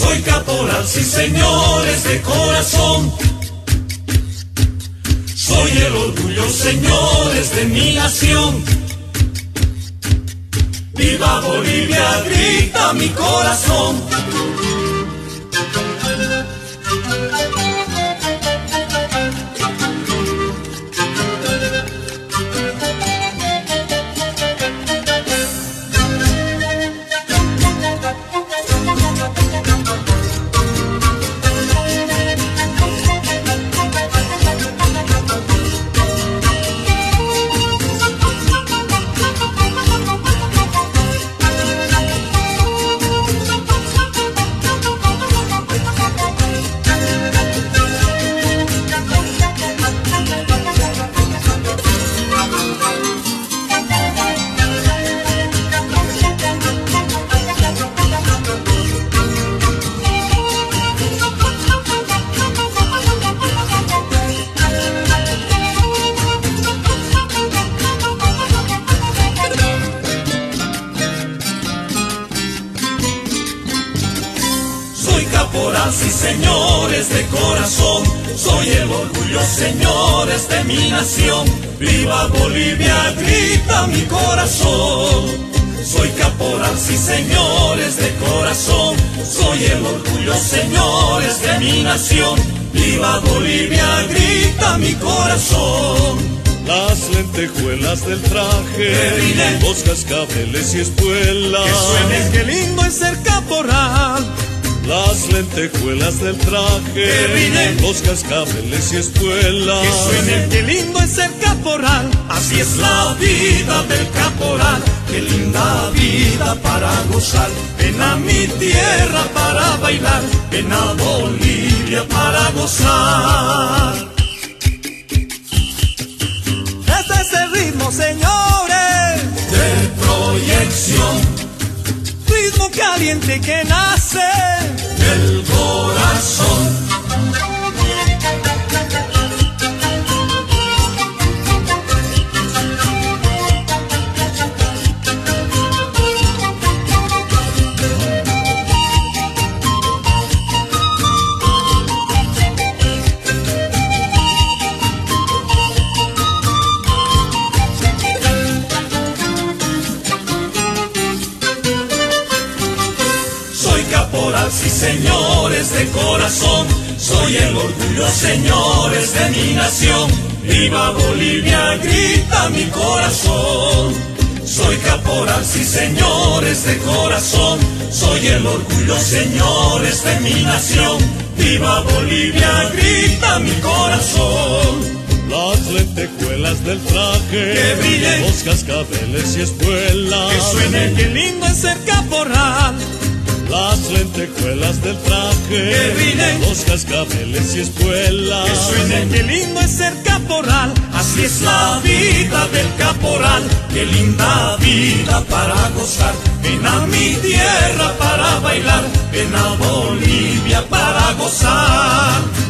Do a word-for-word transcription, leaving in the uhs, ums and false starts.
Soy caporal, sí señores, de corazón. Soy el orgullo, señores, de mi nación. ¡Viva Bolivia!, grita mi corazón. Caporal, sí señores, de corazón. Soy el orgullo, señores, de mi nación. ¡Viva Bolivia!, grita mi corazón. Soy caporal, sí señores, de corazón. Soy el orgullo, señores, de mi nación. ¡Viva Bolivia!, grita mi corazón. Las lentejuelas del traje, los cascabeles y espuelas. Que suene, qué lindo es ser caporal. Las lentejuelas del traje, los cascabeles y espuelas. Que suene, qué lindo es ser caporal. Así es la vida del caporal. Qué linda vida para gozar. Ven a mi tierra para bailar. Ven a Bolivia para gozar. Este es el ritmo, señores, de proyección. Ritmo caliente que nace del corazón. Caporal, sí señores, de corazón. Soy el orgullo, señores, de mi nación. ¡Viva Bolivia!, grita mi corazón. Soy caporal, sí señores, de corazón. Soy el orgullo, señores, de mi nación. ¡Viva Bolivia!, grita mi corazón. Las lentejuelas del traje, que brillen, los cascabeles y espuelas. Que suene, qué lindo es ser caporal. Las lentejuelas del traje, que brillen, los cascabeles y espuelas. Que suene, qué lindo es ser caporal. Así es la vida del caporal. Qué linda vida para gozar. Ven a mi tierra para bailar. Ven a Bolivia para gozar.